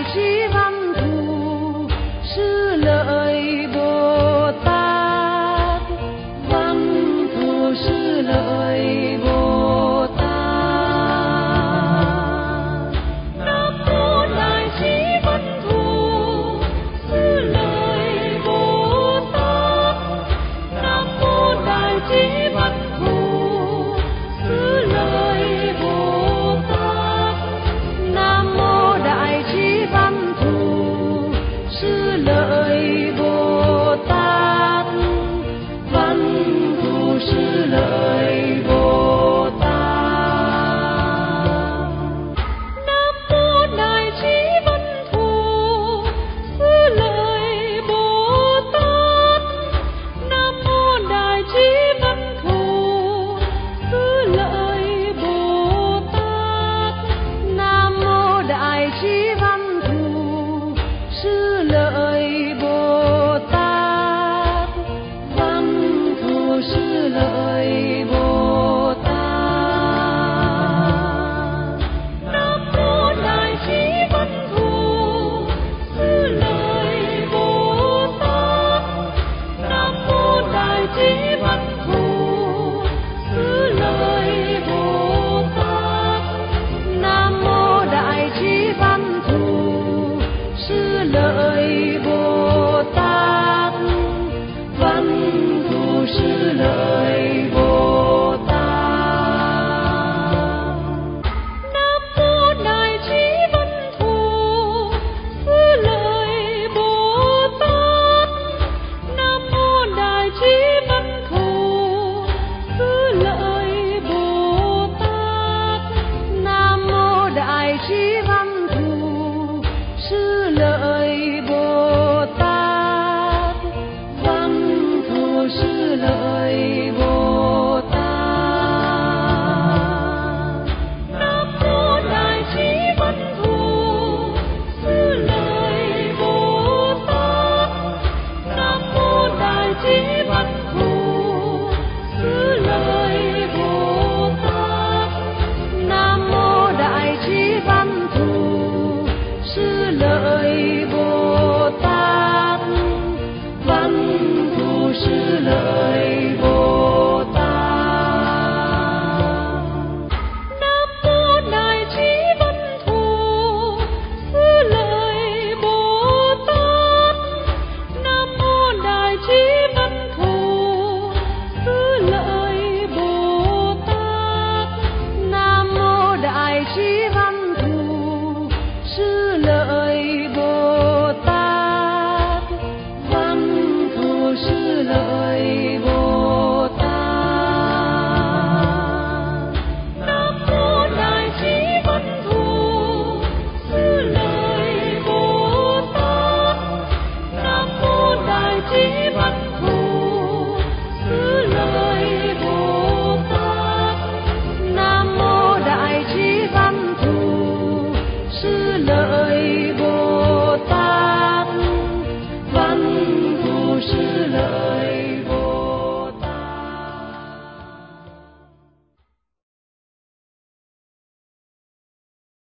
đại trí văn thù sư lợi Bồ Tát, văn thù sư lợi Bồ Tát. Nam mô đại trí văn thù sư lợi Bồ Tát, Nam mô đại trí văn thù sư lợi Bồ Tát, Nam mô đại trí văn thù sư lợi Bồ Tát, văn thù sư lợi Bồ Tát. Nam mô đại trí văn thù sư lợi Bồ Tát, Nam mô đại trí văn thù sư lợi Bồ Tát, Nam mô đại trí văn thù sư lợi Bồ Tát, văn thù sư lợi Bồ Tát. Nam mô đại trí văn thù sư lợi Bồ Tát, Nam mô đại trí văn thù sư lợi Bồ Tát, Nam mô đại trí văn thù sư lợi Bồ Tát, văn thù sư lợi Bồ Tát. Nam mô đại trí văn thù sư lợi Bồ Tát, Nam mô đại trí văn thù sư lợi Bồ Tát, Nam mô đại trí văn thù sư lợi Bồ Tát, văn thù sư lợi Bồ Tát. Nam mô đại trí văn thù sư lợi Bồ Tát, Nam mô đại trí văn thù sư lợi Bồ Tát, Nam mô đại trí văn thù sư lợi Bồ Tát, văn thù sư lợi